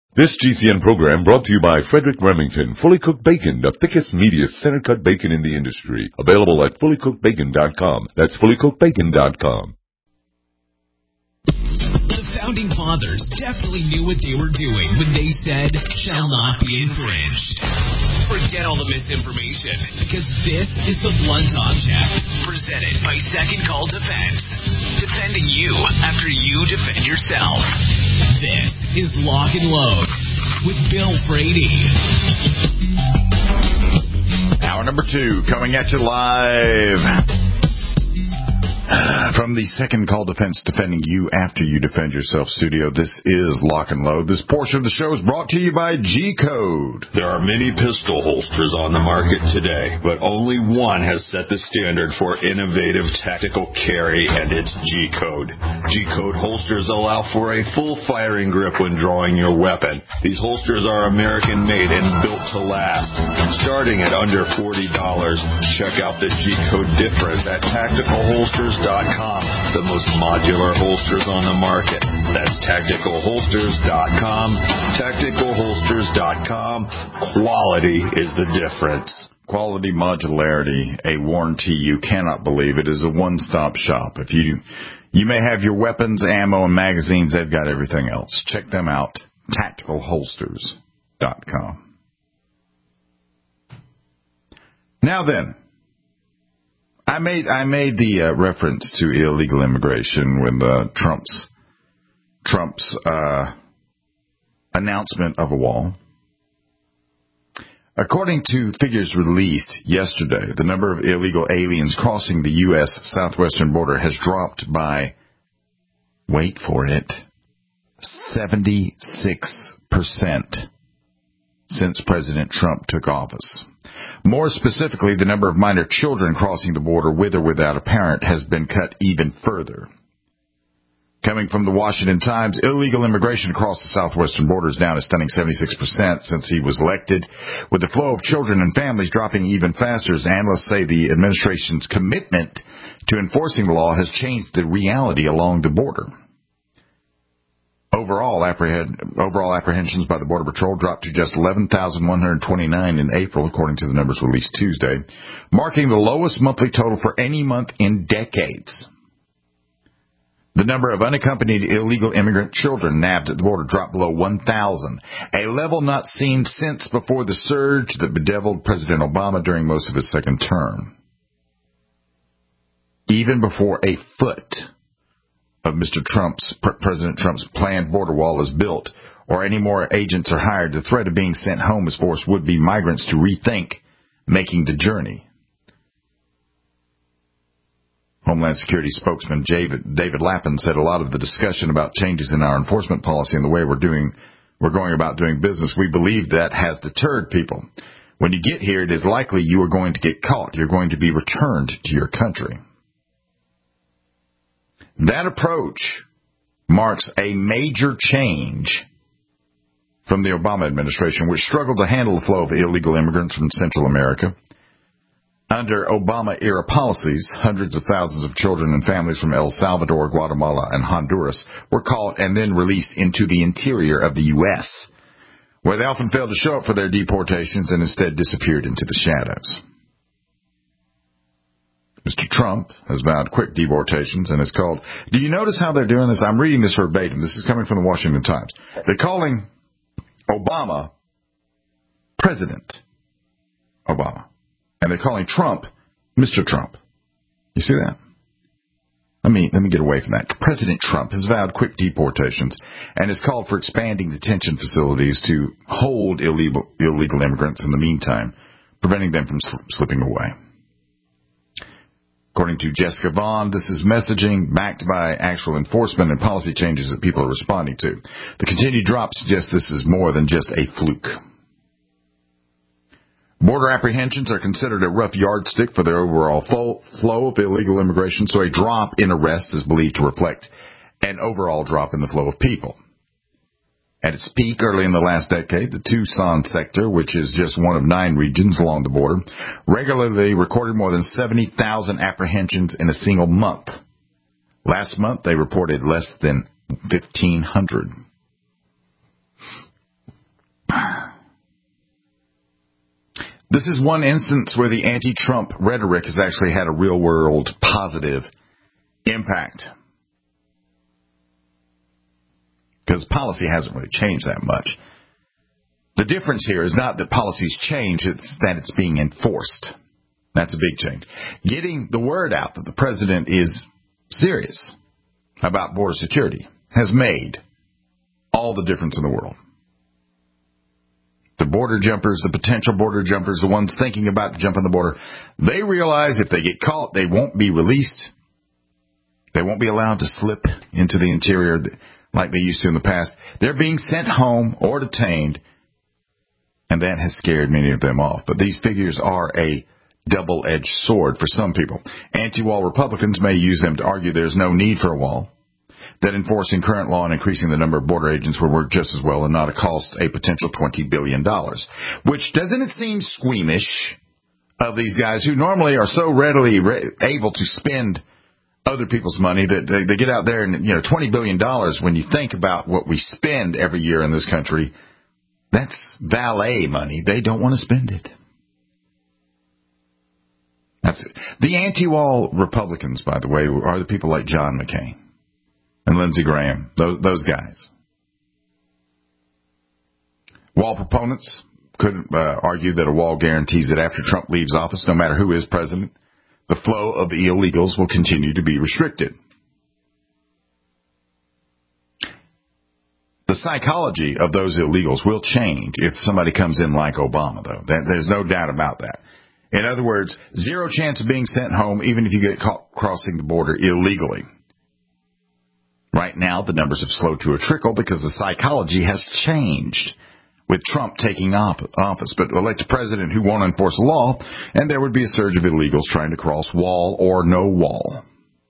This GCN program brought to you by Frederick Remington, Fully Cooked Bacon, the thickest, meatiest, center-cut bacon in the industry. Available at fullycookedbacon.com. That's fullycookedbacon.com. The Founding Fathers definitely knew what they were doing when they said, shall not be infringed. Forget all the misinformation, because this is the Blunt Object, presented by Second Call Defense. Defending you after you defend yourself. This is Lock and Load with Bill Frady. Hour number 2 coming at you live from the Second Call Defense, defending you after you defend yourself studio. This is Lock and Load. This portion of the show is brought to you by G-Code. There are many pistol holsters on the market today, but only one has set the standard for innovative tactical carry, and it's G-Code. G-Code holsters allow for a full firing grip when drawing your weapon. These holsters are American-made and built to last. Starting at under $40, check out the G-Code difference at tacticalholsters.com, the most modular holsters on the market. That's tacticalholsters.com. Tacticalholsters.com. Quality is the difference. Quality modularity, a warranty you cannot believe. It is a one-stop shop. If you may have your weapons, ammo, and magazines, they've got everything else. Check them out, tacticalholsters.com. Now then, I made the reference to illegal immigration when Trump's announcement of a wall. According to figures released yesterday, the number of illegal aliens crossing the U.S. southwestern border has dropped by, wait for it, 76% since President Trump took office. More specifically, the number of minor children crossing the border with or without a parent has been cut even further. Coming from the Washington Times, illegal immigration across the southwestern border is down a stunning 76% since he was elected, with the flow of children and families dropping even faster as analysts say the administration's commitment to enforcing the law has changed the reality along the border. Overall apprehensions by the Border Patrol dropped to just 11,129 in April, according to the numbers released Tuesday, marking the lowest monthly total for any month in decades. The number of unaccompanied illegal immigrant children nabbed at the border dropped below 1,000, a level not seen since before the surge that bedeviled President Obama during most of his second term. Even before a foot of President Trump's planned border wall is built, or any more agents are hired, the threat of being sent home has forced would-be migrants to rethink making the journey. Homeland Security spokesman David Lappin said a lot of the discussion about changes in our enforcement policy and the way we're going about doing business, we believe that has deterred people. When you get here, it is likely you are going to get caught. You're going to be returned to your country. That approach marks a major change from the Obama administration, which struggled to handle the flow of illegal immigrants from Central America. Under Obama-era policies, hundreds of thousands of children and families from El Salvador, Guatemala, and Honduras were caught and then released into the interior of the U.S., where they often failed to show up for their deportations and instead disappeared into the shadows. Mr. Trump has vowed quick deportations and has called... Do you notice how they're doing this? I'm reading this verbatim. This is coming from the Washington Times. They're calling Obama President Obama. And they're calling Trump Mr. Trump. You see that? Let me get away from that. President Trump has vowed quick deportations and has called for expanding detention facilities to hold illegal immigrants in the meantime, preventing them from slipping away. According to Jessica Vaughn, this is messaging backed by actual enforcement and policy changes that people are responding to. The continued drop suggests this is more than just a fluke. Border apprehensions are considered a rough yardstick for the overall flow of illegal immigration, so a drop in arrests is believed to reflect an overall drop in the flow of people. At its peak early in the last decade, the Tucson sector, which is just one of 9 regions along the border, regularly recorded more than 70,000 apprehensions in a single month. Last month, they reported less than 1,500. This is one instance where the anti-Trump rhetoric has actually had a real-world positive impact. Because policy hasn't really changed that much. The difference here is not that policies change, it's that it's being enforced. That's a big change. Getting the word out that the president is serious about border security has made all the difference in the world. The border jumpers, the potential border jumpers, the ones thinking about jumping the border, they realize if they get caught, they won't be released. They won't be allowed to slip into the interior like they used to in the past. They're being sent home or detained, and that has scared many of them off. But these figures are a double-edged sword for some people. Anti-wall Republicans may use them to argue there's no need for a wall, that enforcing current law and increasing the number of border agents will work just as well and not cost a potential $20 billion. Which, doesn't it seem squeamish of these guys who normally are so readily able to spend other people's money that they get out there and, $20 billion, when you think about what we spend every year in this country, that's valet money. They don't want to spend it. That's it. The anti-wall Republicans, by the way, are the people like John McCain and Lindsey Graham, those guys. Wall proponents could argue that a wall guarantees that after Trump leaves office, no matter who is president, the flow of illegals will continue to be restricted. The psychology of those illegals will change if somebody comes in like Obama, though. There's no doubt about that. In other words, zero chance of being sent home even if you get caught crossing the border illegally. Right now, the numbers have slowed to a trickle because the psychology has changed with Trump taking office. But elect a president who won't enforce the law, and there would be a surge of illegals trying to cross wall or no wall.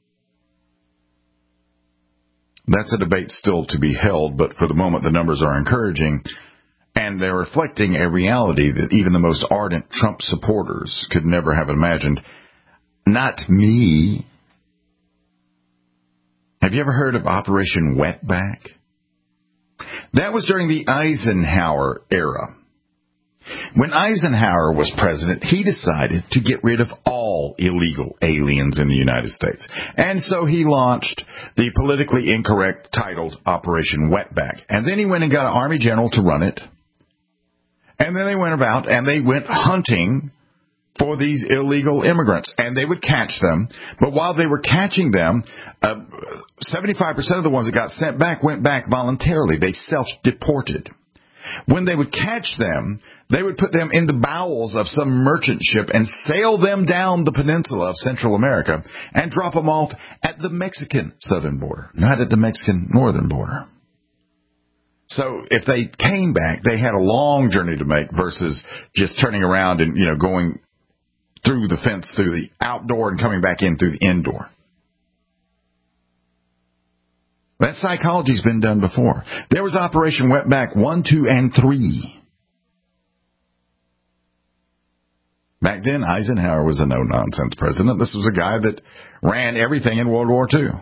That's a debate still to be held, but for the moment the numbers are encouraging, and they're reflecting a reality that even the most ardent Trump supporters could never have imagined. Not me. Have you ever heard of Operation Wetback? That was during the Eisenhower era. When Eisenhower was president, he decided to get rid of all illegal aliens in the United States. And so he launched the politically incorrect titled Operation Wetback. And then he went and got an Army general to run it. And then they went about and they went hunting for these illegal immigrants, and they would catch them. But while they were catching them, 75% of the ones that got sent back went back voluntarily. They self-deported. When they would catch them, they would put them in the bowels of some merchant ship and sail them down the peninsula of Central America and drop them off at the Mexican southern border, not at the Mexican northern border. So if they came back, they had a long journey to make versus just turning around and, going through the fence, through the outdoor and coming back in through the indoor. That psychology's been done before. There was Operation Wetback 1, 2, and 3. Back then, Eisenhower was a no-nonsense president. This was a guy that ran everything in World War II.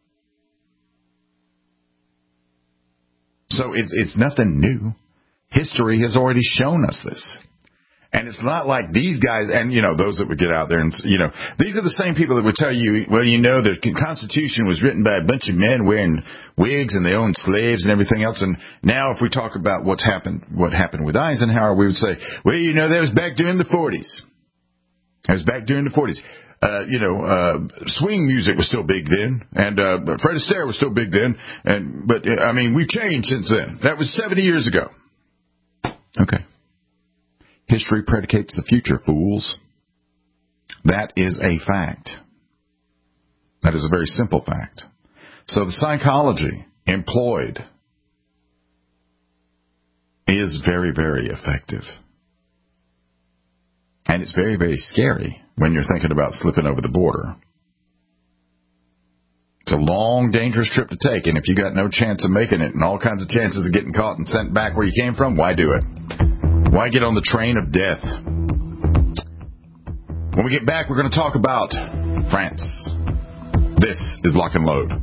So it's nothing new. History has already shown us this. And it's not like these guys, and, those that would get out there and, these are the same people that would tell you, well, the Constitution was written by a bunch of men wearing wigs and they owned slaves and everything else. And now if we talk about what happened with Eisenhower, we would say, well, that was back during the 40s. That was back during the 40s. Swing music was still big then, and Fred Astaire was still big then. But we've changed since then. That was 70 years ago. Okay. History predicates the future, fools. That is a fact. That is a very simple fact. So the psychology employed is very, very effective. And it's very, very scary when you're thinking about slipping over the border. It's a long, dangerous trip to take, and if you got no chance of making it and all kinds of chances of getting caught and sent back where you came from, why do it? Why get on the train of death? When we get back, we're going to talk about France. This is Lock and Load.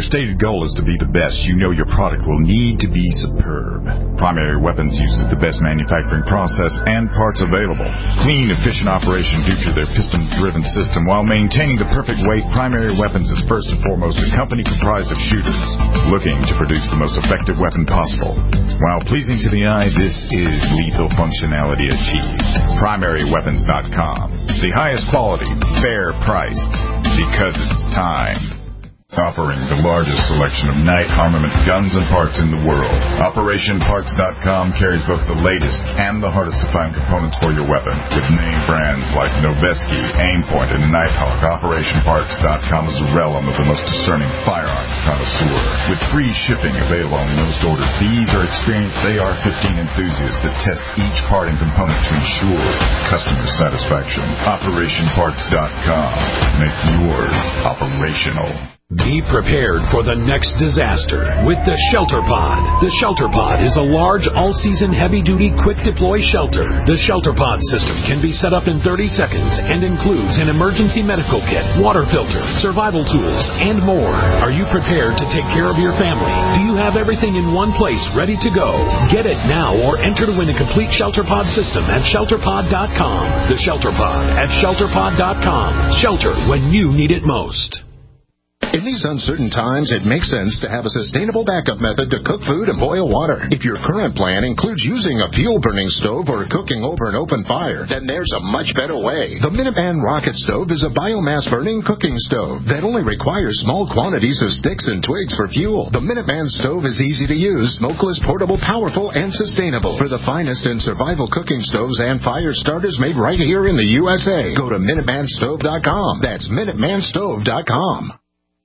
stated goal is to be the best, you know your product will need to be superb. Primary Weapons uses the best manufacturing process and parts available. Clean, efficient operation due to their piston-driven system. While maintaining the perfect weight, Primary Weapons is first and foremost a company comprised of shooters looking to produce the most effective weapon possible. While pleasing to the eye, this is lethal functionality achieved. PrimaryWeapons.com. The highest quality, fair priced, because it's time. Offering the largest selection of night armament guns and parts in the world. OperationParts.com carries both the latest and the hardest to find components for your weapon. With name brands like Noveske, Aimpoint, and Nighthawk, OperationParts.com is a realm of the most discerning firearms connoisseur. With free shipping available on most orders, these are experienced AR-15 enthusiasts that test each part and component to ensure customer satisfaction. OperationParts.com. Make yours operational. Be prepared for the next disaster with the Shelter Pod. The Shelter Pod is a large, all-season, heavy-duty, quick-deploy shelter. The Shelter Pod system can be set up in 30 seconds and includes an emergency medical kit, water filter, survival tools, and more. Are you prepared to take care of your family? Do you have everything in one place ready to go? Get it now or enter to win a complete Shelter Pod system at ShelterPod.com. The Shelter Pod at ShelterPod.com. Shelter when you need it most. In these uncertain times, it makes sense to have a sustainable backup method to cook food and boil water. If your current plan includes using a fuel-burning stove or cooking over an open fire, then there's a much better way. The Minuteman Rocket Stove is a biomass-burning cooking stove that only requires small quantities of sticks and twigs for fuel. The Minuteman Stove is easy to use, smokeless, portable, powerful, and sustainable. For the finest in survival cooking stoves and fire starters made right here in the USA, go to MinutemanStove.com. That's MinutemanStove.com.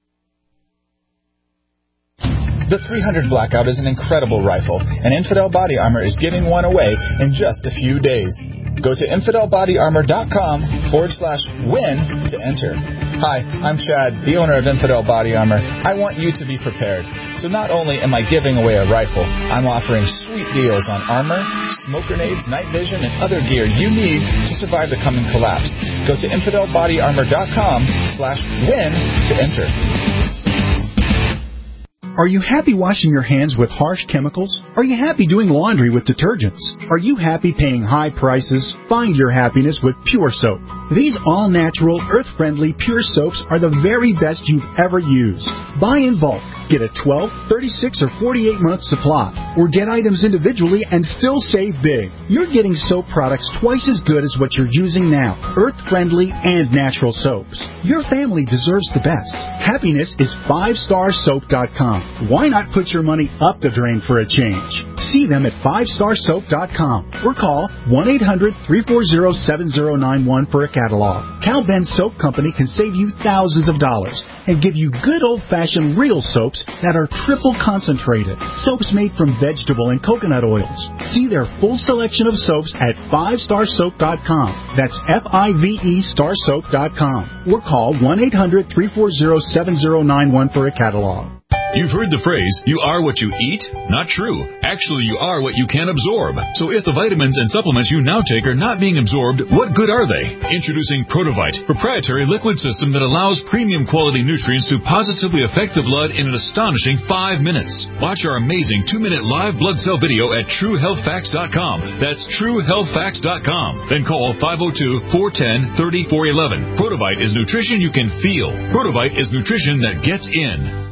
The 300 Blackout is an incredible rifle, and Infidel Body Armor is giving one away in just a few days. Go to InfidelBodyArmor.com/win to enter. Hi, I'm Chad, the owner of Infidel Body Armor. I want you to be prepared. So not only am I giving away a rifle, I'm offering sweet deals on armor, smoke grenades, night vision, and other gear you need to survive the coming collapse. Go to InfidelBodyArmor.com/win to enter. Are you happy washing your hands with harsh chemicals? Are you happy doing laundry with detergents? Are you happy paying high prices? Find your happiness with Pure Soap. These all-natural, earth-friendly Pure Soaps are the very best you've ever used. Buy in bulk. Get a 12, 36, or 48-month supply. Or get items individually and still save big. You're getting soap products twice as good as what you're using now. Earth-friendly and natural soaps. Your family deserves the best. Happiness is 5starsoap.com. Why not put your money up the drain for a change? See them at 5starsoap.com or call 1-800-340-7091 for a catalog. Cal Ben Soap Company can save you thousands of dollars and give you good old-fashioned real soaps that are triple concentrated. Soaps made from vegetable and coconut oils. See their full selection of soaps at 5starsoap.com. That's F-I-V-E starsoap.com. Or call 1-800-340-7091 for a catalog. You've heard the phrase, you are what you eat? Not true. Actually, you are what you can absorb. So if the vitamins and supplements you now take are not being absorbed, what good are they? Introducing Protovite, proprietary liquid system that allows premium quality nutrients to positively affect the blood in an astonishing 5 minutes. Watch our amazing 2-minute live blood cell video at TrueHealthFacts.com. That's TrueHealthFacts.com. Then call 502-410-3411. Protovite is nutrition you can feel. Protovite is nutrition that gets in.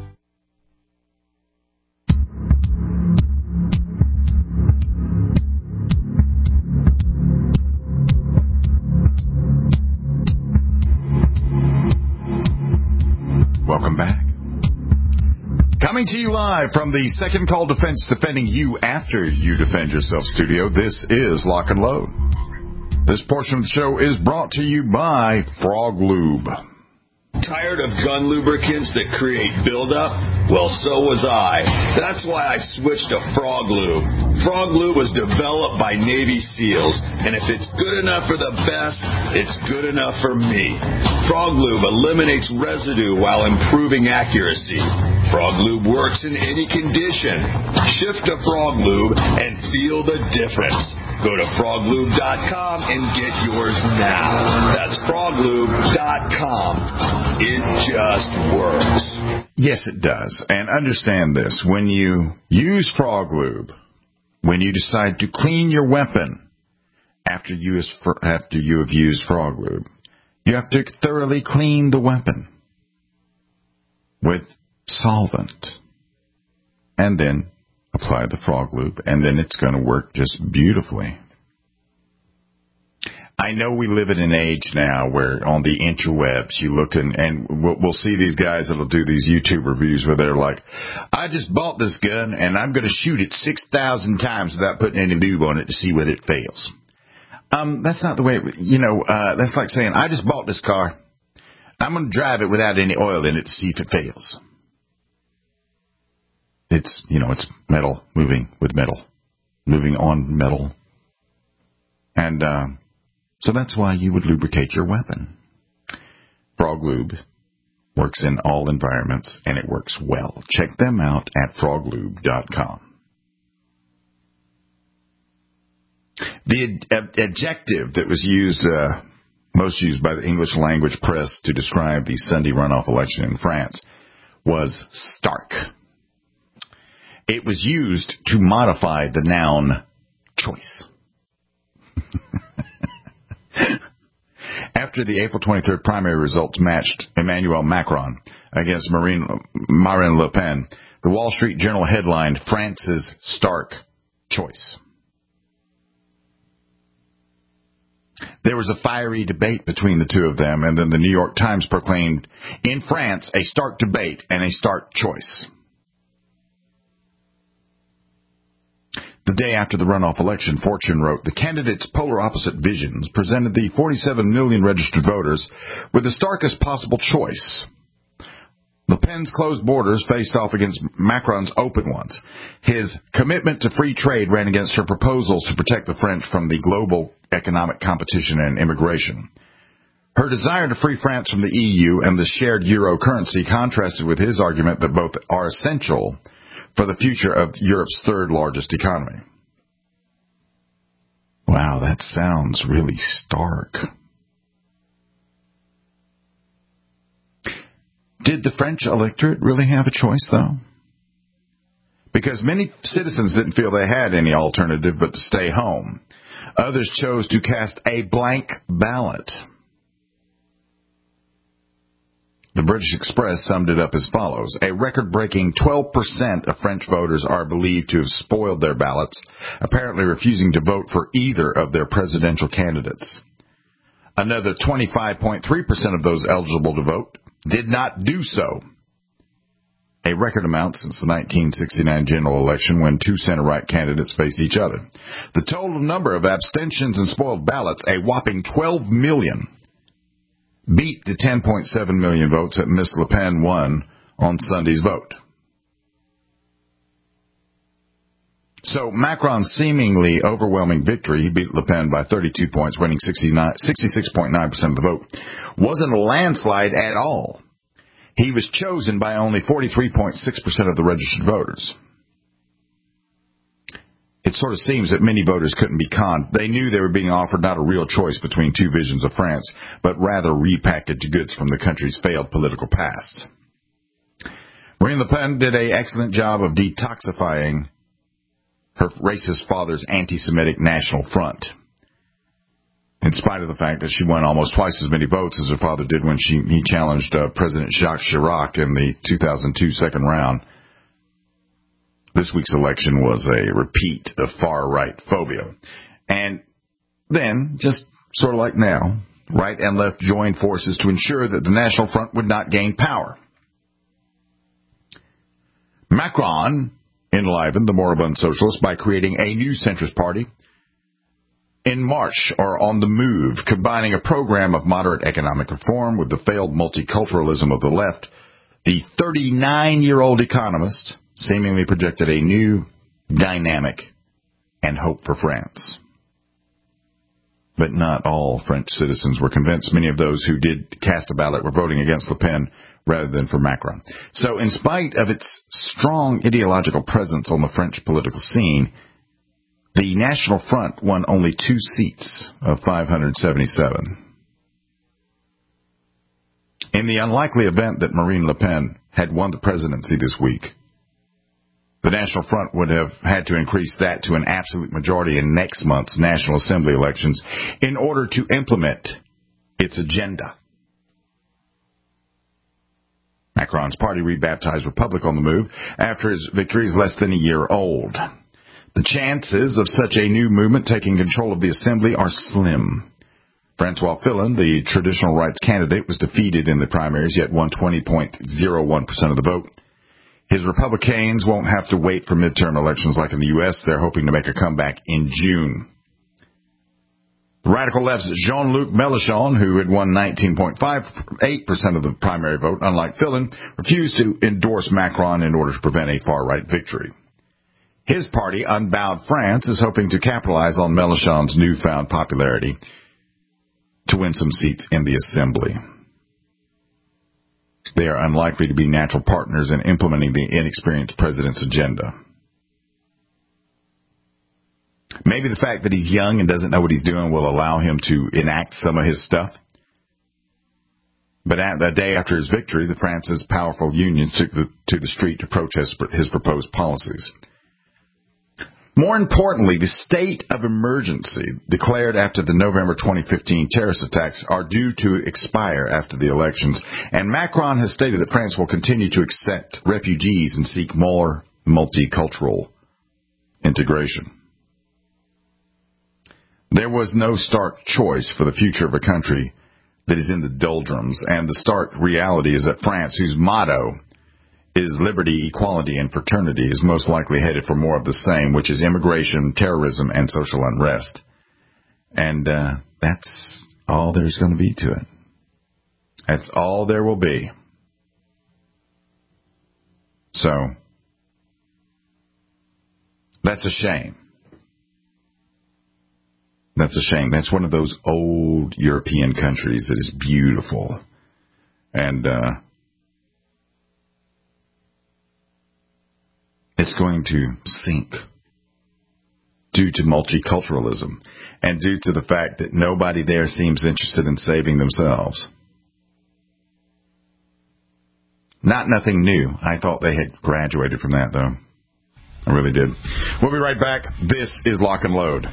Welcome back. Coming to you live from the Second Call Defense, defending you after you defend yourself studio. This is Lock and Load. This portion of the show is brought to you by Frog Lube. Tired of gun lubricants that create buildup? Well, so was I. That's why I switched to Frog Lube. Frog Lube was developed by Navy SEALs, and if it's good enough for the best, it's good enough for me. Frog Lube eliminates residue while improving accuracy. Frog Lube works in any condition. Shift to Frog Lube and feel the difference. Go to froglube.com and get yours now. That's froglube.com. It just works. Yes, it does. And understand this. When you use Frog Lube, when you decide to clean your weapon after you have used Frog Lube, you have to thoroughly clean the weapon with solvent and then apply the Frog Lube, and then it's going to work just beautifully. I know we live in an age now where on the interwebs you look and we'll see these guys that'll do these YouTube reviews where they're like, I just bought this gun and I'm going to shoot it 6,000 times without putting any lube on it to see whether it fails. That's not the way, that's like saying, I just bought this car. I'm going to drive it without any oil in it to see if it fails. It's metal moving with metal, moving on metal. And, so that's why you would lubricate your weapon. Frog Lube works in all environments, and it works well. Check them out at froglube.com. The adjective that was used, most used by the English language press to describe the Sunday runoff election in France was stark. It was used to modify the noun choice. After the April 23rd primary results matched Emmanuel Macron against Marine Le Pen, the Wall Street Journal headlined, France's stark choice. There was a fiery debate between the two of them, and then the New York Times proclaimed, in France, a stark debate and a stark choice. The day after the runoff election, Fortune wrote, the candidates' polar opposite visions presented the 47 million registered voters with the starkest possible choice. Le Pen's closed borders faced off against Macron's open ones. His commitment to free trade ran against her proposals to protect the French from the global economic competition and immigration. Her desire to free France from the EU and the shared euro currency contrasted with his argument that both are essential for the future of Europe's third largest economy. Wow, that sounds really stark. Did the French electorate really have a choice, though? Because many citizens didn't feel they had any alternative but to stay home. Others chose to cast a blank ballot. The British Express summed it up as follows. A record-breaking 12% of French voters are believed to have spoiled their ballots, apparently refusing to vote for either of their presidential candidates. Another 25.3% of those eligible to vote did not do so. A record amount since the 1969 general election when two center-right candidates faced each other. The total number of abstentions and spoiled ballots, a whopping 12 million, beat the 10.7 million votes that Miss Le Pen won on Sunday's vote. So Macron's seemingly overwhelming victory, he beat Le Pen by 32 points, winning 66.9% of the vote, wasn't a landslide at all. He was chosen by only 43.6% of the registered voters. It sort of seems that many voters couldn't be conned. They knew they were being offered not a real choice between two visions of France, but rather repackaged goods from the country's failed political past. Marine Le Pen did an excellent job of detoxifying her racist father's anti-Semitic National Front, in spite of the fact that she won almost twice as many votes as her father did when he challenged President Jacques Chirac in the 2002 second round. This week's election was a repeat of far-right phobia. And then, just sort of like now, right and left joined forces to ensure that the National Front would not gain power. Macron enlivened the moribund socialists by creating a new centrist party in march or on the move, combining a program of moderate economic reform with the failed multiculturalism of the left. The 39-year-old economist seemingly projected a new dynamic and hope for France. But not all French citizens were convinced. Many of those who did cast a ballot were voting against Le Pen rather than for Macron. So in spite of its strong ideological presence on the French political scene, The National Front won only 2 seats of 577. In the unlikely event that Marine Le Pen had won the presidency this week, the National Front would have had to increase that to an absolute majority in next month's National Assembly elections in order to implement its agenda. Macron's party, rebaptized Republic on the Move after his victory, is less than a year old. The chances of such a new movement taking control of the Assembly are slim. Francois Fillon, the traditional rights candidate, was defeated in the primaries, yet won 20.01% of the vote. His Republicans won't have to wait for midterm elections like in the U.S. They're hoping to make a comeback in June. The radical left's Jean-Luc Mélenchon, who had won 19.58% of the primary vote, unlike Fillon, refused to endorse Macron in order to prevent a far-right victory. His party, Unbowed France, is hoping to capitalize on Mélenchon's newfound popularity to win some seats in the Assembly. They are unlikely to be natural partners in implementing the inexperienced president's agenda. Maybe the fact that he's young and doesn't know what he's doing will allow him to enact some of his stuff. But the day after his victory, the France's powerful unions took to the street to protest his proposed policies. More importantly, the state of emergency declared after the November 2015 terrorist attacks are due to expire after the elections, and Macron has stated that France will continue to accept refugees and seek more multicultural integration. There was no stark choice for the future of a country that is in the doldrums, and the stark reality is that France, whose motto is liberty, equality, and fraternity, is most likely headed for more of the same, which is immigration, terrorism, and social unrest. And that's all there's going to be to it. That's all there will be. So, that's a shame. That's a shame. That's one of those old European countries that is beautiful. And it's going to sink due to multiculturalism and due to the fact that nobody there seems interested in saving themselves. Nothing new. I thought they had graduated from that, though. I really did. We'll be right back. This is Lock and Load.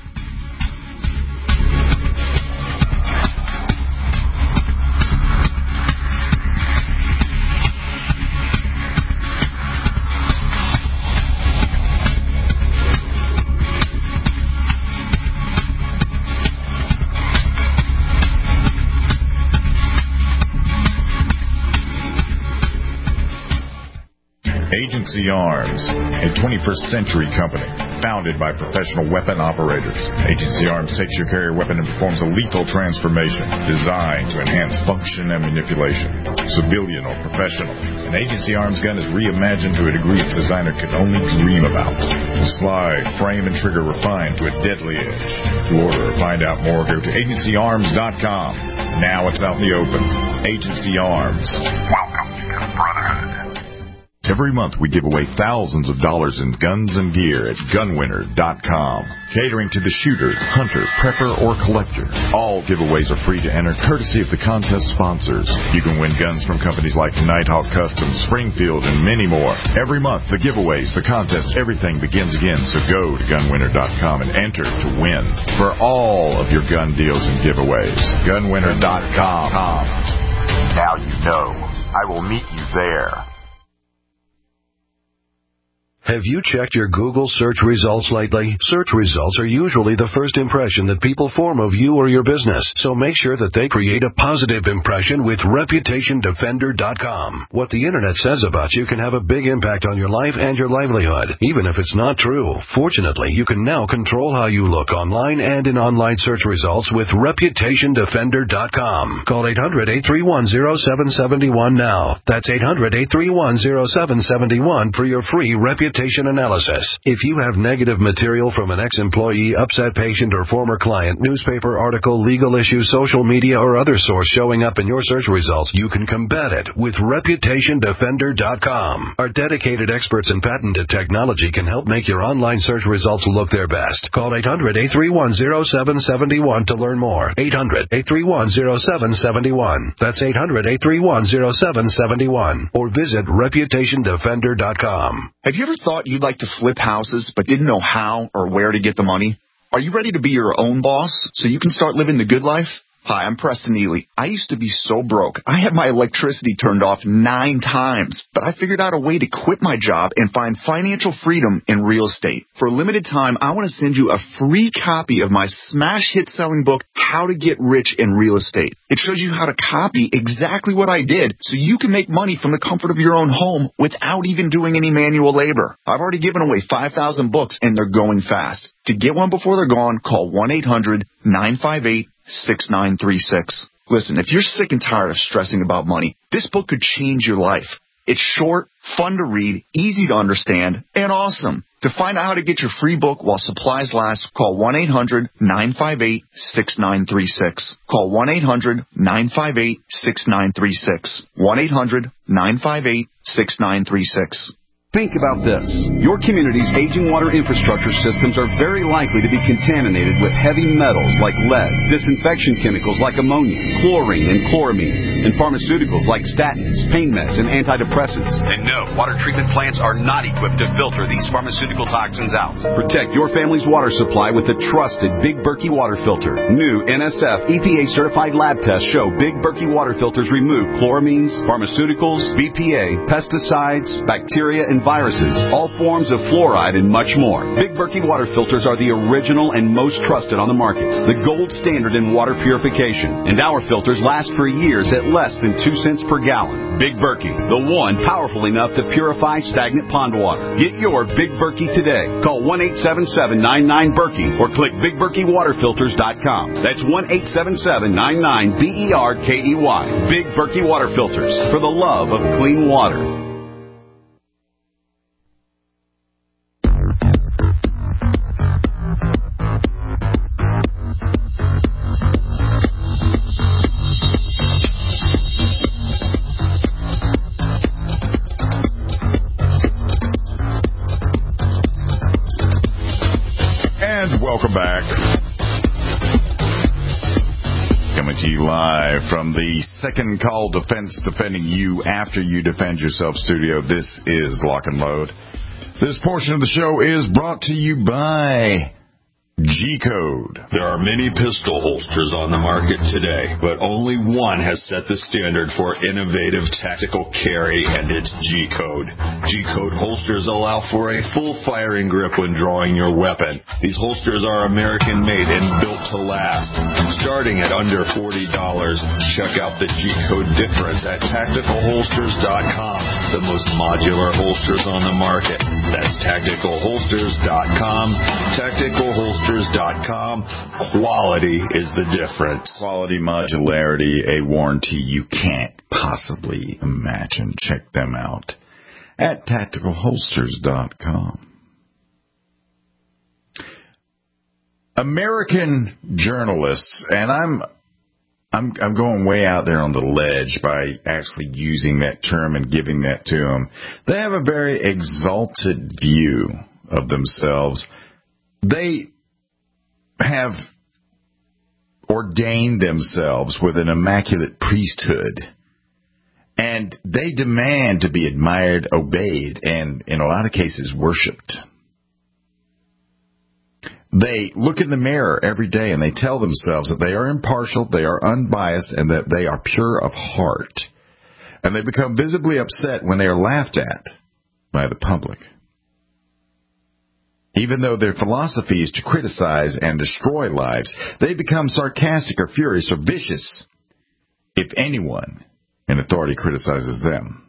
Agency Arms, a 21st century company founded by professional weapon operators. Agency Arms takes your carrier weapon and performs a lethal transformation designed to enhance function and manipulation. Civilian or professional, an Agency Arms gun is reimagined to a degree its designer could only dream about. The slide, frame, and trigger refined to a deadly edge. To order or find out more, go to agencyarms.com. Now it's out in the open. Agency Arms. Welcome to the Brotherhood. Every month we give away thousands of dollars in guns and gear at gunwinner.com. Catering to the shooter, hunter, prepper, or collector. All giveaways are free to enter, courtesy of the contest sponsors. You can win guns from companies like Nighthawk Customs, Springfield, and many more. Every month, the giveaways, the contests, everything begins again. So go to gunwinner.com and enter to win for all of your gun deals and giveaways. Gunwinner.com. Now you know. I will meet you there. Have you checked your Google search results lately? Search results are usually the first impression that people form of you or your business, so make sure that they create a positive impression with ReputationDefender.com. What the Internet says about you can have a big impact on your life and your livelihood, even if it's not true. Fortunately, you can now control how you look online and in online search results with ReputationDefender.com. Call 800-831-0771 now. That's 800-831-0771 for your free Reputation reputation analysis. If you have negative material from an ex-employee, upset patient, or former client, newspaper article, legal issue, social media, or other source showing up in your search results, you can combat it with ReputationDefender.com. Our dedicated experts in patented technology can help make your online search results look their best. Call 800-831-0771 to learn more. 800-831-0771. That's 800-831-0771. Or visit ReputationDefender.com. Have you ever thought you'd like to flip houses but didn't know how or where to get the money? Are you ready to be your own boss so you can start living the good life? Hi, I'm Preston Ely. I used to be so broke. I had my electricity turned off 9 times, but I figured out a way to quit my job and find financial freedom in real estate. For a limited time, I want to send you a free copy of my smash hit selling book, How to Get Rich in Real Estate. It shows you how to copy exactly what I did so you can make money from the comfort of your own home without even doing any manual labor. I've already given away 5,000 books and they're going fast. To get one before they're gone, call 1-800-958-6936. Listen, if you're sick and tired of stressing about money, this book could change your life. It's short, fun to read, easy to understand, and awesome. To find out how to get your free book while supplies last, call 1-800-958-6936. Call 1-800-958-6936. 1-800-958-6936. Think about this. Your community's aging water infrastructure systems are very likely to be contaminated with heavy metals like lead, disinfection chemicals like ammonia, chlorine and chloramines, and pharmaceuticals like statins, pain meds, and antidepressants. And no, water treatment plants are not equipped to filter these pharmaceutical toxins out. Protect your family's water supply with the trusted Big Berkey water filter. New NSF EPA-certified lab tests show Big Berkey water filters remove chloramines, pharmaceuticals, BPA, pesticides, bacteria, and viruses, all forms of fluoride, and much more. Big Berkey water filters are the original and most trusted on the market, the gold standard in water purification, and our filters last for years at less than 2 cents per gallon. Big Berkey, the one powerful enough to purify stagnant pond water. Get your Big Berkey today. Call 1-877-99-BERKEY or click BigBerkeyWaterFilters.com. That's 1-877-99-BERKEY. Big Berkey Water Filters, for the love of clean water. Welcome back. Coming to you live from the Second Call Defense, defending you after you defend yourself studio. This is Lock and Load. This portion of the show is brought to you by G-Code. There are many pistol holsters on the market today, but only one has set the standard for innovative tactical carry, and it's G-Code. G-Code holsters allow for a full firing grip when drawing your weapon. These holsters are American-made and built to last. Starting at under $40, check out the G-Code difference at TacticalHolsters.com, the most modular holsters on the market. That's TacticalHolsters.com. TacticalHolsters.com. Quality is the difference. Quality, modularity, a warranty you can't possibly imagine. Check them out at TacticalHolsters.com. American journalists, and I'm going way out there on the ledge by actually using that term and giving that to them. They have a very exalted view of themselves. They have ordained themselves with an immaculate priesthood, and they demand to be admired, obeyed, and in a lot of cases worshipped. They look in the mirror every day and they tell themselves that they are impartial, they are unbiased, and that they are pure of heart. And they become visibly upset when they are laughed at by the public. Even though their philosophy is to criticize and destroy lives, they become sarcastic or furious or vicious if anyone in authority criticizes them.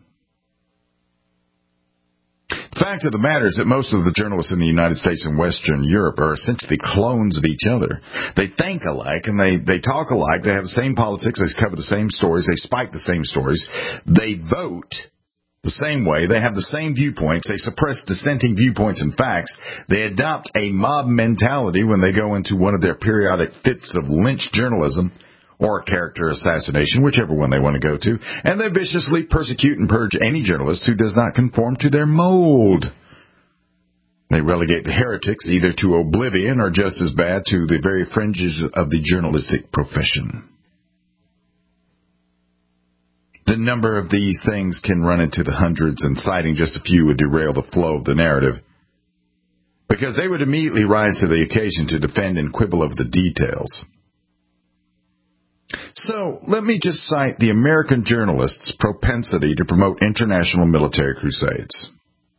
The fact of the matter is that most of the journalists in the United States and Western Europe are essentially clones of each other. They think alike and they talk alike. They have the same politics. They cover the same stories. They spike the same stories. They vote The same way, they have the same viewpoints. They suppress dissenting viewpoints and facts. They adopt a mob mentality when they go into one of their periodic fits of lynch journalism or character assassination, whichever one they want to go to, and they viciously persecute and purge any journalist who does not conform to their mold. They relegate the heretics either to oblivion or, just as bad, to the very fringes of the journalistic profession. The number of these things can run into the hundreds, and citing just a few would derail the flow of the narrative, because they would immediately rise to the occasion to defend and quibble over the details. So, let me just cite the American journalists' propensity to promote international military crusades.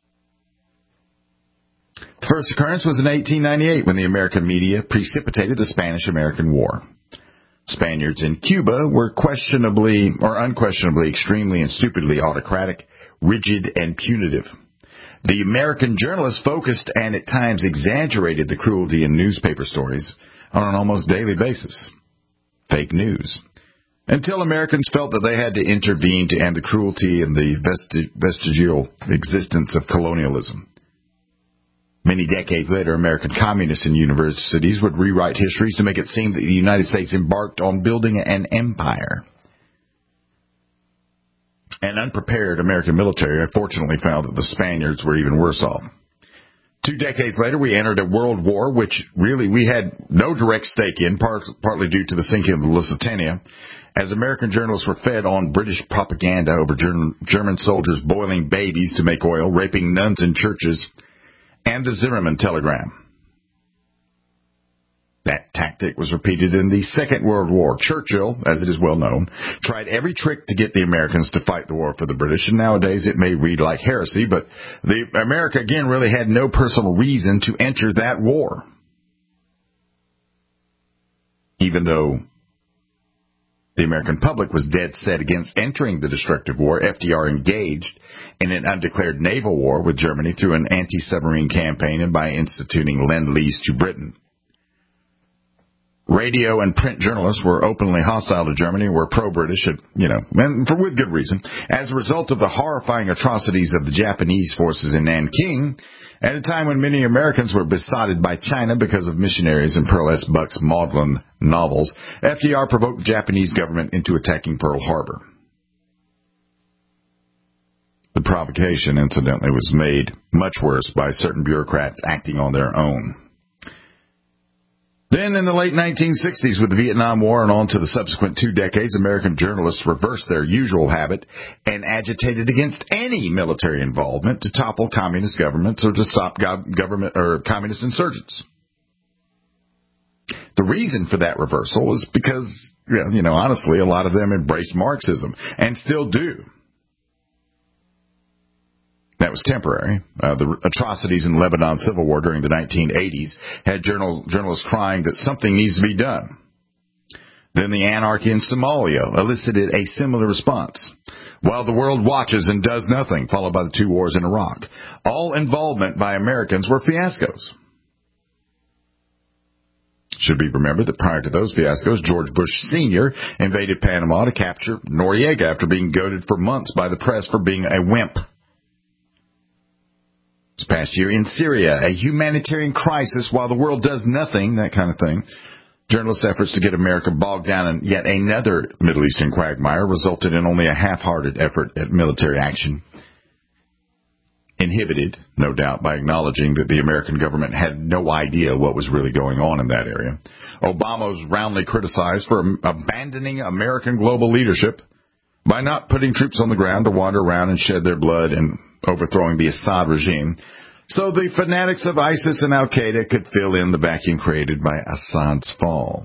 The first occurrence was in 1898 when the American media precipitated the Spanish-American War. Spaniards in Cuba were questionably or unquestionably extremely and stupidly autocratic, rigid, and punitive. The American journalists focused and at times exaggerated the cruelty in newspaper stories on an almost daily basis. Fake news. Until Americans felt that they had to intervene to end the cruelty and the vestigial existence of colonialism. Many decades later, American communists in universities would rewrite histories to make it seem that the United States embarked on building an empire. An unprepared American military unfortunately found that the Spaniards were even worse off. 2 decades later, we entered a world war which really we had no direct stake in, partly due to the sinking of the Lusitania, as American journalists were fed on British propaganda over German soldiers boiling babies to make oil, raping nuns in churches, and the Zimmerman telegram. That tactic was repeated in the Second World War. Churchill, as it is well known, tried every trick to get the Americans to fight the war for the British, and nowadays it may read like heresy, but America, again, really had no personal reason to enter that war. Even though the American public was dead set against entering the destructive war, FDR engaged in an undeclared naval war with Germany through an anti-submarine campaign and by instituting Lend-Lease to Britain. Radio and print journalists were openly hostile to Germany, were pro-British, and with good reason. As a result of the horrifying atrocities of the Japanese forces in Nanking, at a time when many Americans were besotted by China because of missionaries and Pearl S. Buck's maudlin novels, FDR provoked the Japanese government into attacking Pearl Harbor. The provocation, incidentally, was made much worse by certain bureaucrats acting on their own. Then, in the late 1960s, with the Vietnam War and on to the subsequent 2 decades, American journalists reversed their usual habit and agitated against any military involvement to topple communist governments or to stop government or communist insurgents. The reason for that reversal was because, honestly, a lot of them embraced Marxism and still do. That was temporary. The atrocities in Lebanon civil war during the 1980s had journalists crying that something needs to be done. Then the anarchy in Somalia elicited a similar response. While the world watches and does nothing, followed by the 2 wars in Iraq. All involvement by Americans were fiascos. Should be remembered that prior to those fiascos, George Bush Sr. invaded Panama to capture Noriega after being goaded for months by the press for being a wimp. This past year in Syria, a humanitarian crisis while the world does nothing, that kind of thing. Journalists' efforts to get America bogged down in yet another Middle Eastern quagmire resulted in only a half-hearted effort at military action. Inhibited, no doubt, by acknowledging that the American government had no idea what was really going on in that area. Obama was roundly criticized for abandoning American global leadership by not putting troops on the ground to wander around and shed their blood and overthrowing the Assad regime, so the fanatics of ISIS and Al-Qaeda could fill in the vacuum created by Assad's fall.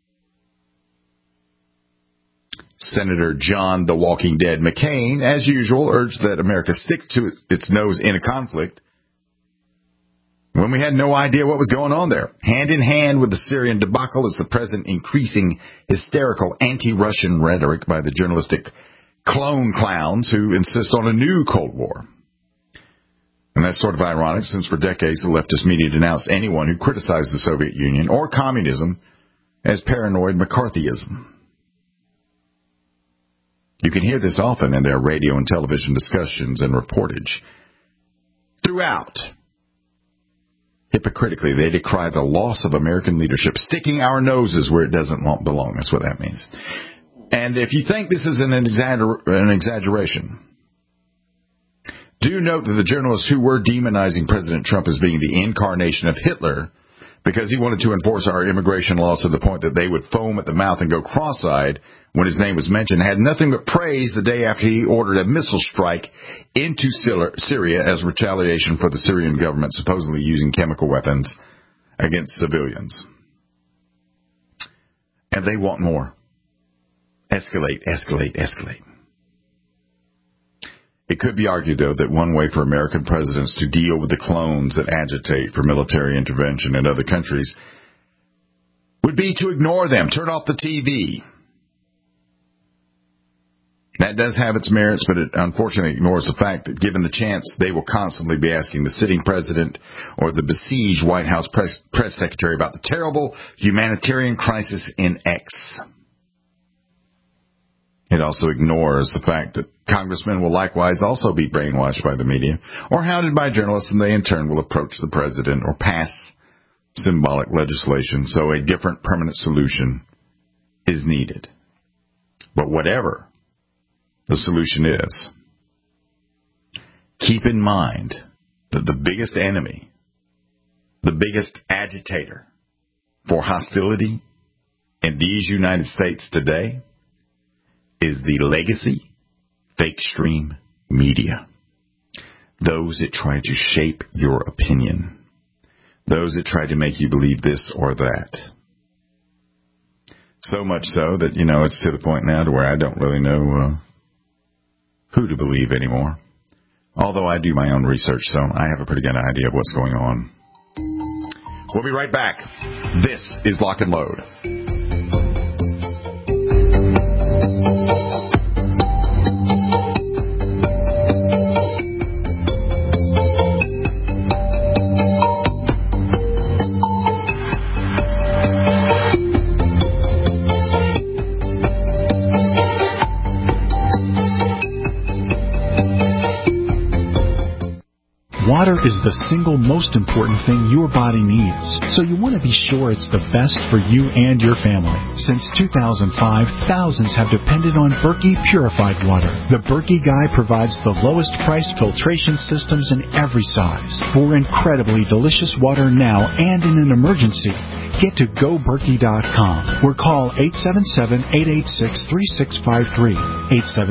Senator John the Walking Dead McCain, as usual, urged that America stick to its nose in a conflict when we had no idea what was going on there. Hand in hand with the Syrian debacle is the present increasing hysterical anti-Russian rhetoric by the journalistic clone clowns who insist on a new Cold War. And that's sort of ironic, since for decades the leftist media denounced anyone who criticized the Soviet Union or communism as paranoid McCarthyism. You can hear this often in their radio and television discussions and reportage. Throughout, hypocritically, they decry the loss of American leadership, sticking our noses where it doesn't belong. That's what that means. And if you think this is an exaggeration, do note that the journalists who were demonizing President Trump as being the incarnation of Hitler because he wanted to enforce our immigration laws to the point that they would foam at the mouth and go cross-eyed when his name was mentioned, had nothing but praise the day after he ordered a missile strike into Syria as retaliation for the Syrian government supposedly using chemical weapons against civilians. And they want more. Escalate, escalate, escalate. It could be argued, though, that one way for American presidents to deal with the clones that agitate for military intervention in other countries would be to ignore them, turn off the TV. That does have its merits, but it unfortunately ignores the fact that given the chance, they will constantly be asking the sitting president or the besieged White House press secretary about the terrible humanitarian crisis in X. It also ignores the fact that congressmen will likewise also be brainwashed by the media or hounded by journalists, and they in turn will approach the president or pass symbolic legislation, so a different permanent solution is needed. But whatever the solution is, keep in mind that the biggest enemy, the biggest agitator for hostility in these United States today is the legacy fake stream media. Those that try to shape your opinion. Those that try to make you believe this or that. So much so that, it's to the point now to where I don't really know who to believe anymore. Although I do my own research, so I have a pretty good idea of what's going on. We'll be right back. This is Lock and Load. Water is the single most important thing your body needs, so you want to be sure it's the best for you and your family. Since 2005, thousands have depended on Berkey purified water. The Berkey Guy provides the lowest priced filtration systems in every size. For incredibly delicious water now and in an emergency, get to GoBerkey.com or call 877-886-3653.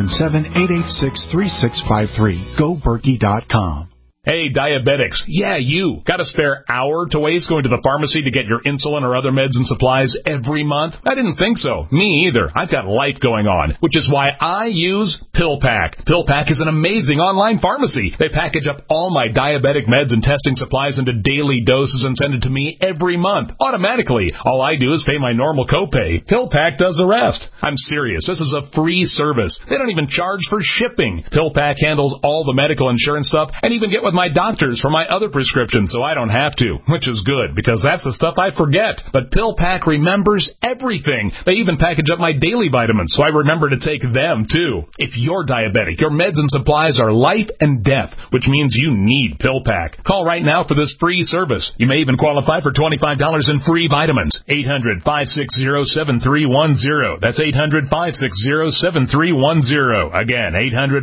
877-886-3653. GoBerkey.com. Hey, diabetics. Yeah, you. Got a spare hour to waste going to the pharmacy to get your insulin or other meds and supplies every month? I didn't think so. Me either. I've got life going on, which is why I use PillPack. PillPack is an amazing online pharmacy. They package up all my diabetic meds and testing supplies into daily doses and send it to me every month, automatically. All I do is pay my normal copay. PillPack does the rest. I'm serious. This is a free service. They don't even charge for shipping. PillPack handles all the medical insurance stuff and even get with my doctors for my other prescriptions, so I don't have to, which is good, because that's the stuff I forget. But PillPack remembers everything. They even package up my daily vitamins, so I remember to take them, too. If you're diabetic, your meds and supplies are life and death, which means you need PillPack. Call right now for this free service. You may even qualify for $25 in free vitamins. 800-560-7310. That's 800-560-7310. Again,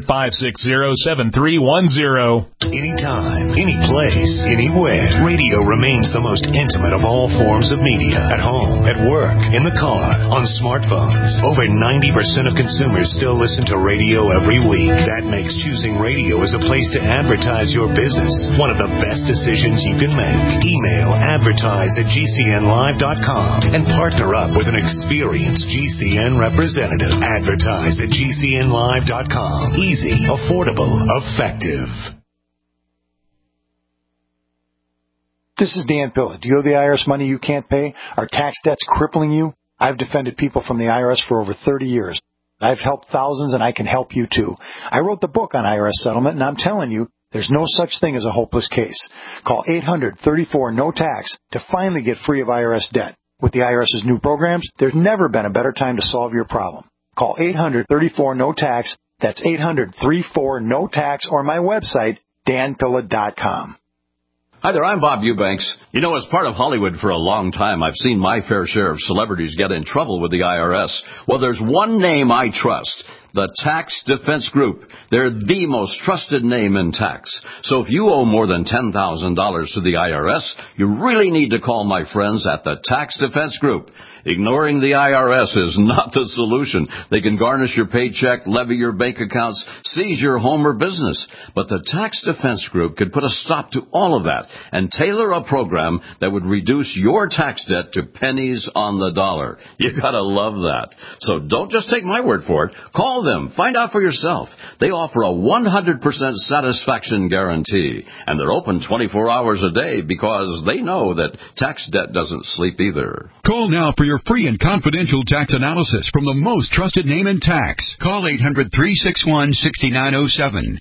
800-560-7310. Anytime, any place, anywhere. Radio remains the most intimate of all forms of media. At home, at work, in the car, on smartphones. Over 90% of consumers still listen to radio every week. That makes choosing radio as a place to advertise your business one of the best decisions you can make. Email advertise@gcnlive.com and partner up with an experienced GCN representative. Advertise@gcnlive.com. Easy, affordable, effective. This is Dan Pilla. Do you owe the IRS money you can't pay? Are tax debts crippling you? I've defended people from the IRS for over 30 years. I've helped thousands, and I can help you too. I wrote the book on IRS settlement, and I'm telling you, there's no such thing as a hopeless case. Call 800-34-NO-TAX to finally get free of IRS debt. With the IRS's new programs, there's never been a better time to solve your problem. Call 800-34-NO-TAX. That's 800-34-NO-TAX, or my website, danpilla.com. Hi there, I'm Bob Eubanks. You know, as part of Hollywood for a long time, I've seen my fair share of celebrities get in trouble with the IRS. Well, there's one name I trust. The Tax Defense Group. They're the most trusted name in tax. So if you owe more than $10,000 to the IRS, you really need to call my friends at the Tax Defense Group. Ignoring the IRS is not the solution. They can garnish your paycheck, levy your bank accounts, seize your home or business. But the Tax Defense Group could put a stop to all of that and tailor a program that would reduce your tax debt to pennies on the dollar. You gotta love that. So don't just take my word for it. Call them. Find out for yourself. They offer a 100% satisfaction guarantee. And they're open 24 hours a day because they know that tax debt doesn't sleep either. Call now for your free and confidential tax analysis from the most trusted name in tax. Call 800-361-6907.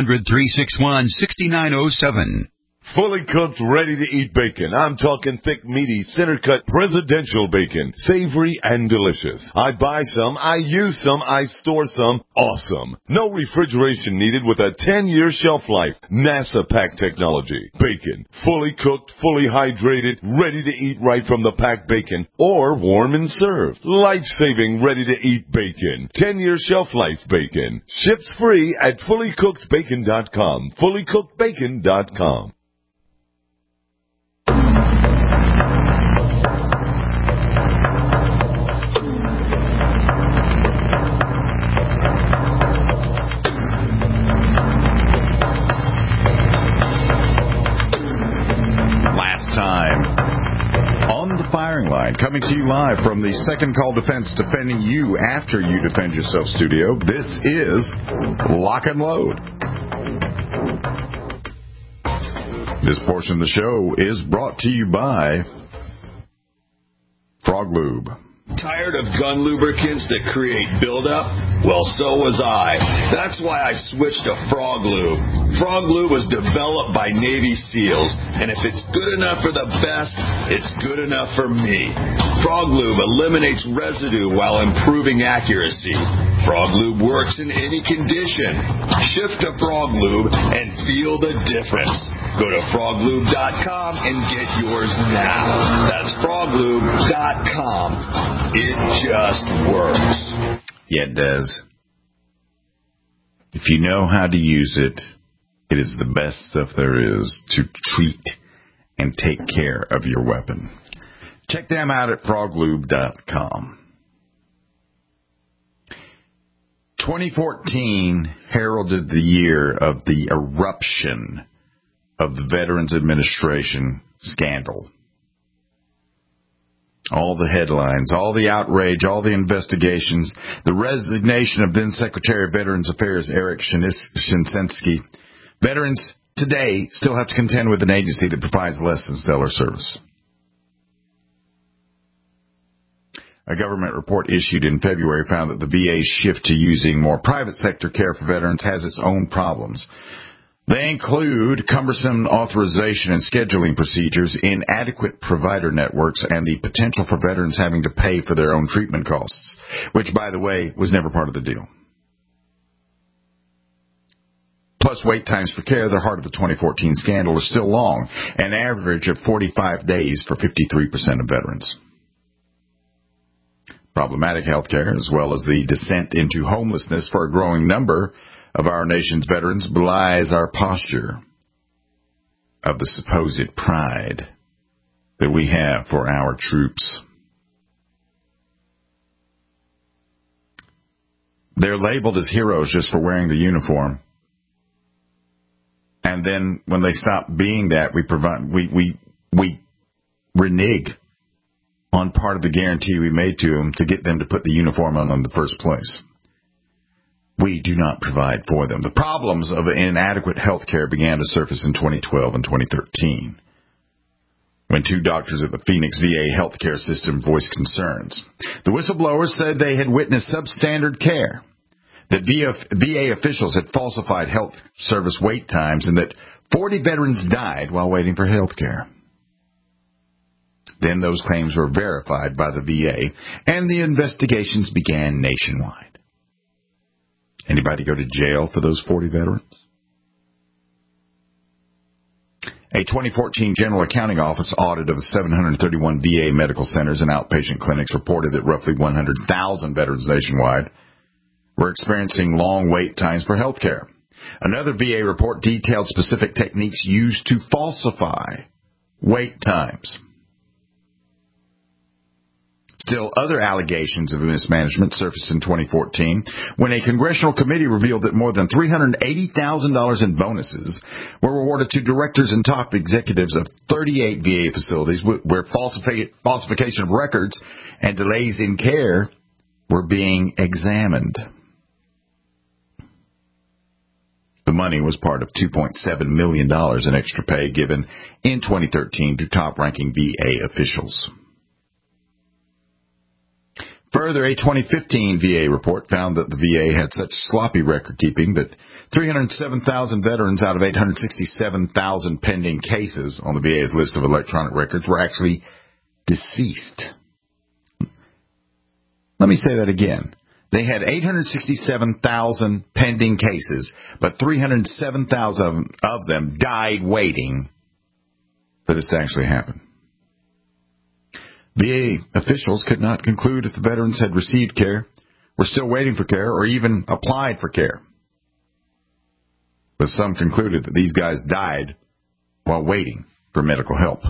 800-361-6907. Fully cooked, ready-to-eat bacon. I'm talking thick, meaty, center-cut, presidential bacon. Savory and delicious. I buy some, I use some, I store some. Awesome. No refrigeration needed with a 10-year shelf life. NASA pack technology. Bacon. Fully cooked, fully hydrated, ready to eat right from the packed bacon. Or warm and served. Life-saving, ready-to-eat bacon. 10-year shelf life bacon. Ships free at fullycookedbacon.com. Fullycookedbacon.com. Time on the firing line, coming to you live from the Second Call Defense, defending you after you defend yourself studio. This is Lock and Load. This portion of the show is brought to you by Frog Lube. Tired of gun lubricants that create buildup? Well, so was I. That's why I switched to Frog Lube. Frog Lube was developed by Navy SEALs, and if it's good enough for the best, it's good enough for me. Frog Lube eliminates residue while improving accuracy. Frog Lube works in any condition. Shift to Frog Lube and feel the difference. Go to froglube.com and get yours now. That's froglube.com. It just works. Yeah, it does. If you know how to use it, it is the best stuff there is to treat and take care of your weapon. Check them out at froglube.com. 2014 heralded the year of the eruption of the Veterans Administration scandal. All the headlines, all the outrage, all the investigations, the resignation of then Secretary of Veterans Affairs Eric Shinsensky. Veterans today still have to contend with an agency that provides less than stellar service. A government report issued in February found that the VA's shift to using more private sector care for veterans has its own problems. They include cumbersome authorization and scheduling procedures, inadequate provider networks, and the potential for veterans having to pay for their own treatment costs, which, by the way, was never part of the deal. Plus, wait times for care, the heart of the 2014 scandal, is still long, an average of 45 days for 53% of veterans. Problematic health care, as well as the descent into homelessness for a growing number of our nation's veterans, belies our posture of the supposed pride that we have for our troops. They're labeled as heroes just for wearing the uniform. And then when they stop being that, we renege on part of the guarantee we made to them to get them to put the uniform on in the first place. We do not provide for them. The problems of inadequate health care began to surface in 2012 and 2013, when two doctors at the Phoenix VA healthcare system voiced concerns. The whistleblowers said they had witnessed substandard care, that VA officials had falsified health service wait times, and that 40 veterans died while waiting for health care. Then those claims were verified by the VA, and the investigations began nationwide. Anybody go to jail for those 40 veterans? A 2014 General Accounting Office audit of the 731 VA medical centers and outpatient clinics reported that roughly 100,000 veterans nationwide were experiencing long wait times for health care. Another VA report detailed specific techniques used to falsify wait times. Still, other allegations of mismanagement surfaced in 2014 when a congressional committee revealed that more than $380,000 in bonuses were awarded to directors and top executives of 38 VA facilities where falsification of records and delays in care were being examined. The money was part of $2.7 million in extra pay given in 2013 to top-ranking VA officials. Further, a 2015 VA report found that the VA had such sloppy record-keeping that 307,000 veterans out of 867,000 pending cases on the VA's list of electronic records were actually deceased. Let me say that again. They had 867,000 pending cases, but 307,000 of them died waiting for this to actually happen. VA officials could not conclude if the veterans had received care, were still waiting for care, or even applied for care. But some concluded that these guys died while waiting for medical help.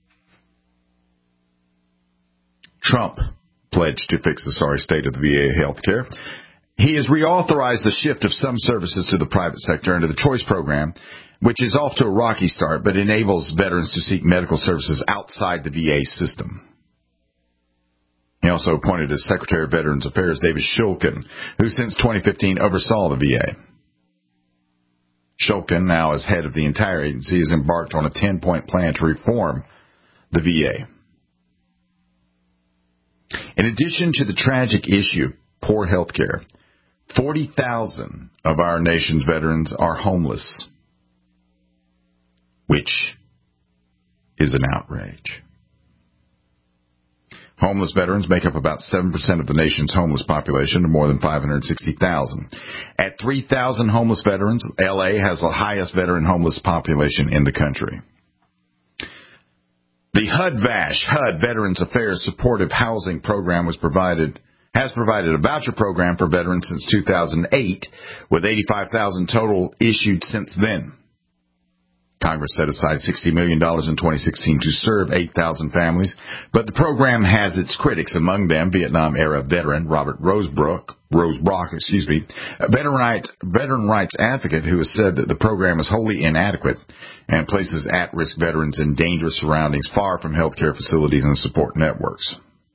Trump pledged to fix the sorry state of the VA health care. He has reauthorized the shift of some services to the private sector under the Choice Program, which is off to a rocky start, but enables veterans to seek medical services outside the VA system. He also appointed as Secretary of Veterans Affairs David Shulkin, who since 2015 oversaw the VA. Shulkin, now as head of the entire agency, has embarked on a 10-point plan to reform the VA. In addition to the tragic issue, poor health care, 40,000 of our nation's veterans are homeless, which is an outrage. Homeless veterans make up about 7% of the nation's homeless population, of more than 560,000. At 3,000 homeless veterans, L.A. has the highest veteran homeless population in the country. The HUD Veterans Affairs Supportive Housing Program has provided a voucher program for veterans since 2008, with 85,000 total issued since then. Congress set aside $60 million in 2016 to serve 8,000 families, but the program has its critics, among them Vietnam-era veteran Robert Rosebrock, a veteran rights advocate who has said that the program is wholly inadequate and places at-risk veterans in dangerous surroundings far from healthcare facilities and support networks.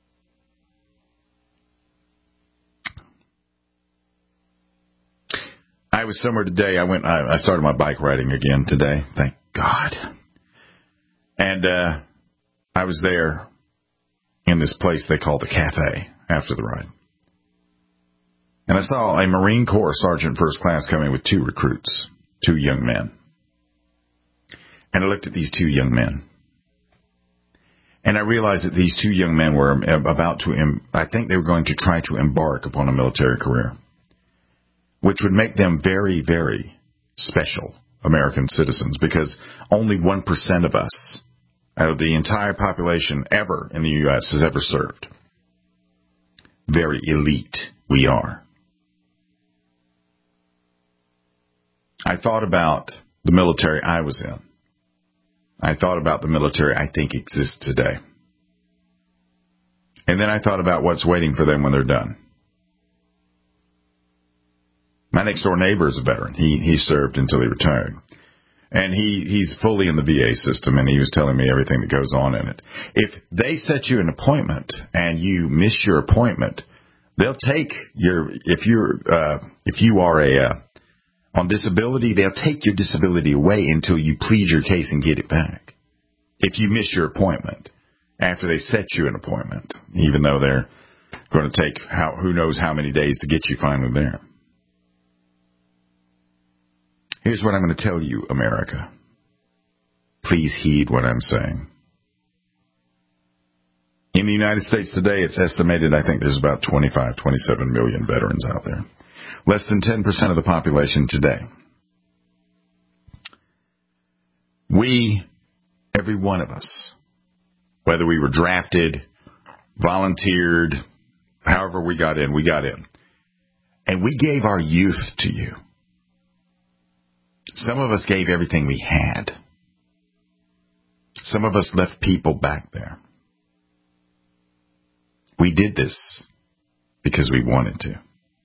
I was somewhere today. I started my bike riding again today. Thank God. And I was there in this place they call the cafe after the ride. And I saw a Marine Corps Sergeant First Class coming with two recruits, two young men. And I looked at these two young men. And I realized that these two young men were I think they were going to try to embark upon a military career, which would make them very, very special American citizens, because only 1% of us out of the entire population ever in the U.S. has ever served. Very elite we are. I thought about the military I was in. I thought about the military I think exists today. And then I thought about what's waiting for them when they're done. My next door neighbor is a veteran. He served until he retired. And he's fully in the VA system, and he was telling me everything that goes on in it. If they set you an appointment and you miss your appointment, they'll take if you are on disability, they'll take your disability away until you plead your case and get it back. If you miss your appointment after they set you an appointment, even though they're going to take who knows how many days to get you finally there. Here's what I'm going to tell you, America. Please heed what I'm saying. In the United States today, it's estimated, I think there's about 27 million veterans out there. Less than 10% of the population today. We, every one of us, whether we were drafted, volunteered, however we got in, And we gave our youth to you. Some of us gave everything we had. Some of us left people back there. We did this because we wanted to.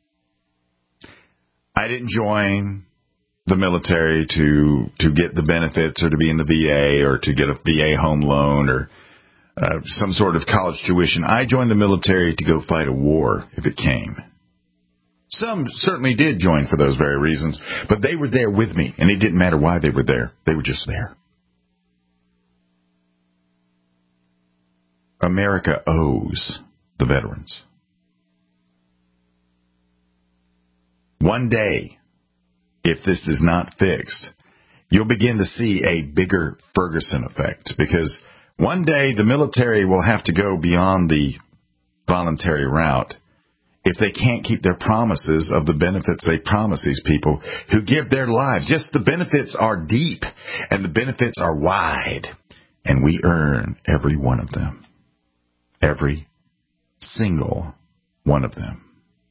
I didn't join the military to get the benefits or to be in the VA or to get a VA home loan or some sort of college tuition. I joined the military to go fight a war if it came. Some certainly did join for those very reasons, but they were there with me, and it didn't matter why they were there. They were just there. America owes the veterans. One day, if this is not fixed, you'll begin to see a bigger Ferguson effect, because one day the military will have to go beyond the voluntary route if they can't keep their promises of the benefits they promise these people who give their lives. Yes, the benefits are deep and the benefits are wide, and we earn every one of them. Every single one of them.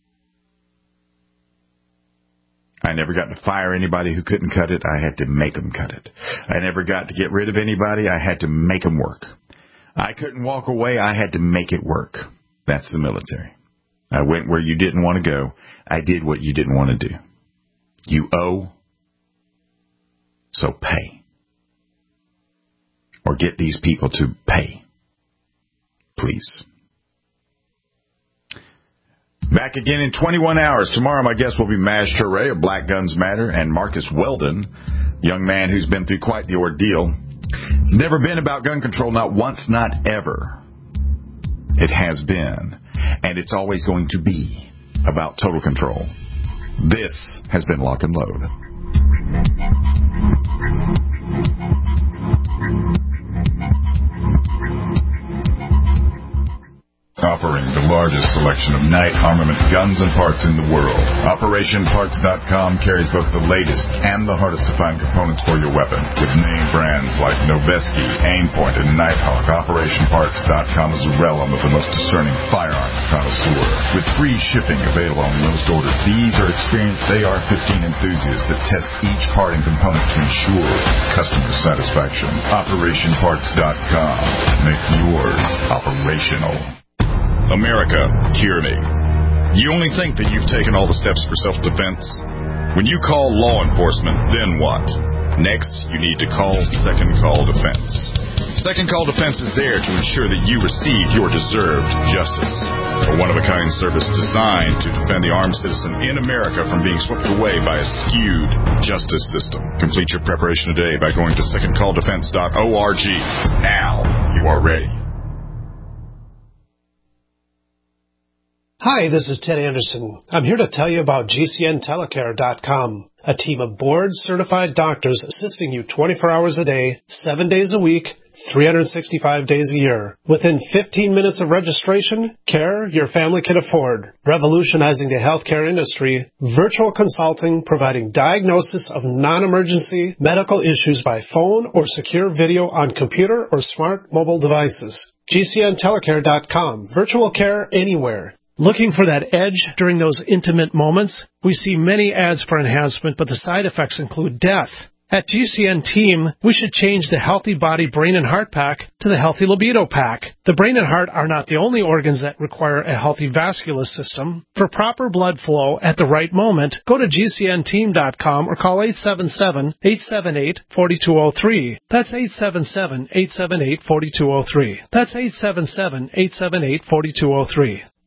I never got to fire anybody who couldn't cut it. I had to make them cut it. I never got to get rid of anybody. I had to make them work. I couldn't walk away. I had to make it work. That's the military. I went where you didn't want to go. I did what you didn't want to do. You owe, so pay. Or get these people to pay. Please. Back again in 21 hours. Tomorrow my guest will be Maj Toure of Black Guns Matter and Marcus Weldon, young man who's been through quite the ordeal. It's never been about gun control, not once, not ever. It has been, and it's always going to be about total control. This has been Lock and Load. Offering the largest selection of night armament guns and parts in the world. OperationParts.com carries both the latest and the hardest to find components for your weapon. With name brands like Noveske, Aimpoint, and Nighthawk, OperationParts.com is a realm of the most discerning firearms connoisseur. With free shipping available on most orders, these are experienced AR-15 enthusiasts that test each part and component to ensure customer satisfaction. OperationParts.com. Make yours operational. America, hear me. You only think that you've taken all the steps for self-defense? When you call law enforcement, then what? Next, you need to call Second Call Defense. Second Call Defense is there to ensure that you receive your deserved justice. A one-of-a-kind service designed to defend the armed citizen in America from being swept away by a skewed justice system. Complete your preparation today by going to secondcalldefense.org. Now you are ready. Hi, this is Ted Anderson. I'm here to tell you about GCNtelecare.com, a team of board-certified doctors assisting you 24 hours a day, 7 days a week, 365 days a year. Within 15 minutes of registration, care your family can afford. Revolutionizing the healthcare industry, virtual consulting providing diagnosis of non-emergency medical issues by phone or secure video on computer or smart mobile devices. GCNtelecare.com, virtual care anywhere. Looking for that edge during those intimate moments? We see many ads for enhancement, but the side effects include death. At GCN Team, we should change the Healthy Body, Brain, and Heart Pack to the Healthy Libido Pack. The brain and heart are not the only organs that require a healthy vascular system. For proper blood flow at the right moment, go to GCNteam.com or call 877-878-4203. That's 877-878-4203. That's 877-878-4203.